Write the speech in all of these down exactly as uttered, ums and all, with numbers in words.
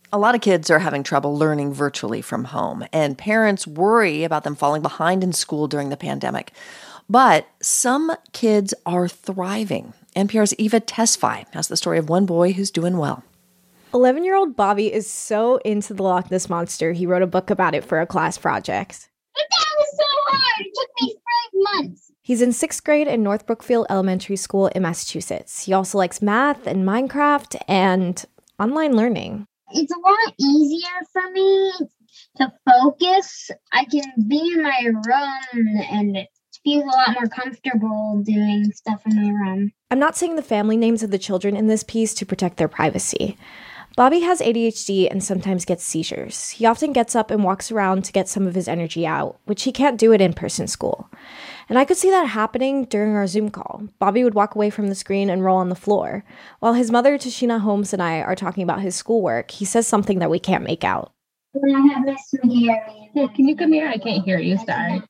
A lot of kids are having trouble learning virtually from home, and parents worry about them falling behind in school during the pandemic. But some kids are thriving. N P R's Eva Tesfaye has the story of one boy who's doing well. eleven-year-old Bobby is so into the Loch Ness Monster, he wrote a book about it for a class project. But that was so hard! It took me five months! He's in sixth grade in North Brookfield Elementary School in Massachusetts. He also likes math and Minecraft and online learning. It's a lot easier for me to focus. I can be in my room and feel a lot more comfortable doing stuff in my room. I'm not saying the family names of the children in this piece to protect their privacy. Bobby has A D H D and sometimes gets seizures. He often gets up and walks around to get some of his energy out, which he can't do at in-person school. And I could see that happening during our Zoom call. Bobby would walk away from the screen and roll on the floor. While his mother, Tashina Holmes, and I are talking about his schoolwork, he says something that we can't make out. When I have Miss McGarry. Hey, can you come here? I can't hear you, sorry.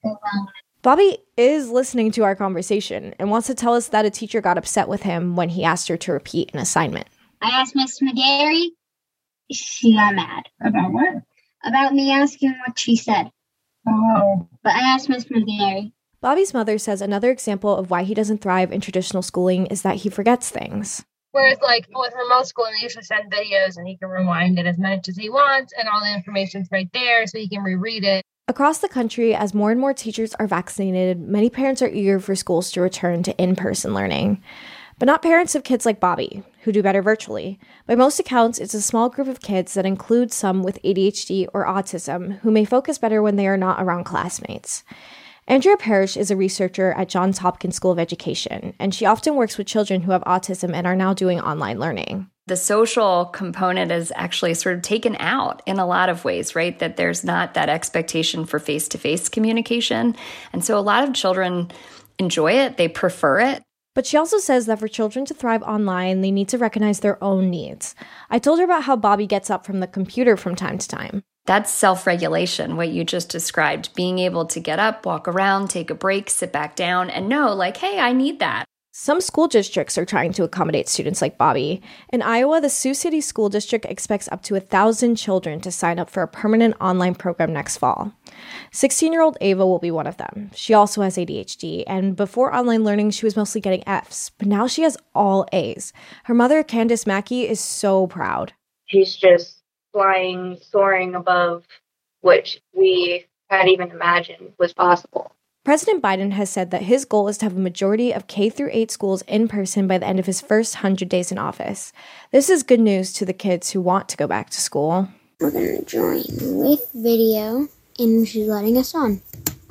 Bobby is listening to our conversation and wants to tell us that a teacher got upset with him when he asked her to repeat an assignment. I asked Miss McGarry. She got mad. About what? About me asking what she said. Oh. But I asked Miss McGarry. Bobby's mother says another example of why he doesn't thrive in traditional schooling is that he forgets things. Whereas, like, with remote schooling, we usually send videos and he can rewind it as much as he wants and all the information's right there so he can reread it. Across the country, as more and more teachers are vaccinated, many parents are eager for schools to return to in-person learning. But not parents of kids like Bobby, who do better virtually. By most accounts, it's a small group of kids that includes some with A D H D or autism who may focus better when they are not around classmates. Andrea Parrish is a researcher at Johns Hopkins School of Education, and she often works with children who have autism and are now doing online learning. The social component is actually sort of taken out in a lot of ways, right? That there's not that expectation for face-to-face communication. And so a lot of children enjoy it, they prefer it. But she also says that for children to thrive online, they need to recognize their own needs. I told her about how Bobby gets up from the computer from time to time. That's self-regulation, what you just described, being able to get up, walk around, take a break, sit back down, and know, like, hey, I need that. Some school districts are trying to accommodate students like Bobby. In Iowa, the Sioux City School District expects up to one thousand children to sign up for a permanent online program next fall. sixteen-year-old Ava will be one of them. She also has A D H D, and before online learning, she was mostly getting Fs, but now she has all A's. Her mother, Candace Mackey, is so proud. She's just flying, soaring above what we had even imagined was possible. President Biden has said that his goal is to have a majority of K through eight schools in person by the end of his first one hundred days in office. This is good news to the kids who want to go back to school. We're going to join with video, and she's letting us on.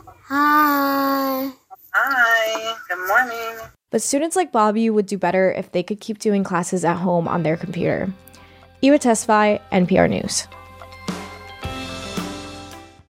Hi. Hi. Good morning. But students like Bobby would do better if they could keep doing classes at home on their computer. Eva Tesfaye, N P R News.